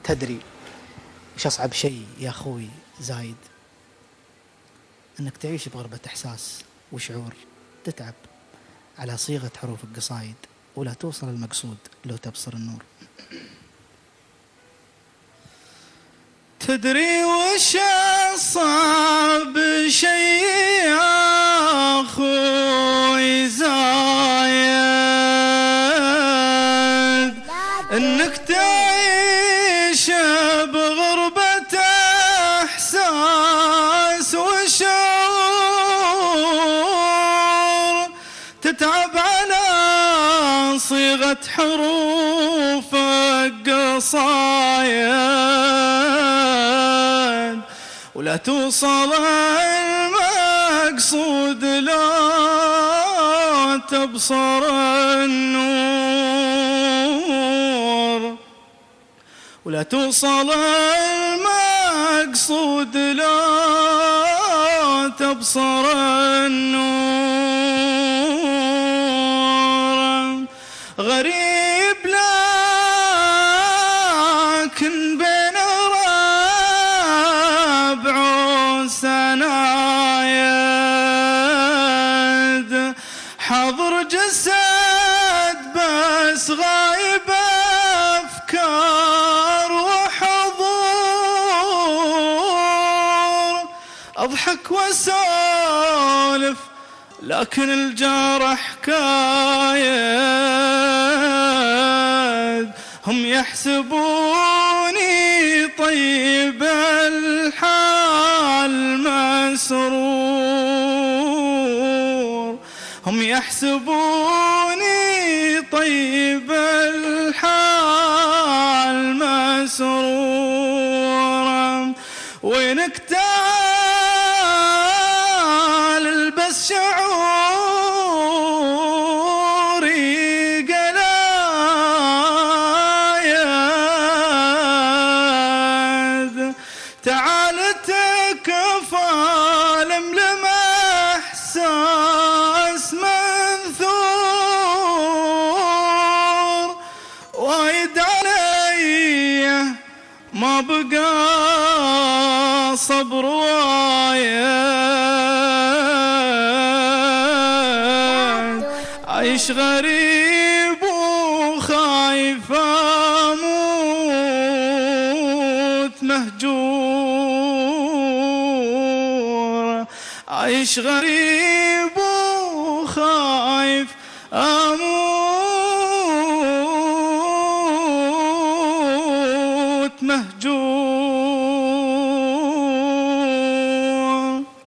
تدري وش أصعب شيء يا أخوي زايد؟ أنك تعيش بغربة إحساس وشعور، تتعب على صيغة حروف القصايد ولا توصل المقصود لو تبصر النور. تدري وش أصعب شيء يا أخوي زايد؟ إنك تعيش بغربة إحساس وشعور، تتعب على صيغة حروف القصايد ولا توصل المقصود لا تبصر النور، ولا توصل المقصود لا تبصر النور. غريب لكن بين ربع وسنايد، حاضر جسد بس غايب أفكار وحضور، أضحك وأسولف لكن الجرح كايد، هم يحسبوني طيب الحال مسرور، هم يحسبوني طيب الحال مسرور. وينك تعال البس شعوري قلايد، تعال تكفى لملم احساس منثور، وايد علي ما بقى صبر وايد، عايش غريب وخايف اموت مهجور، عايش غريب وخايف اموت مهجور.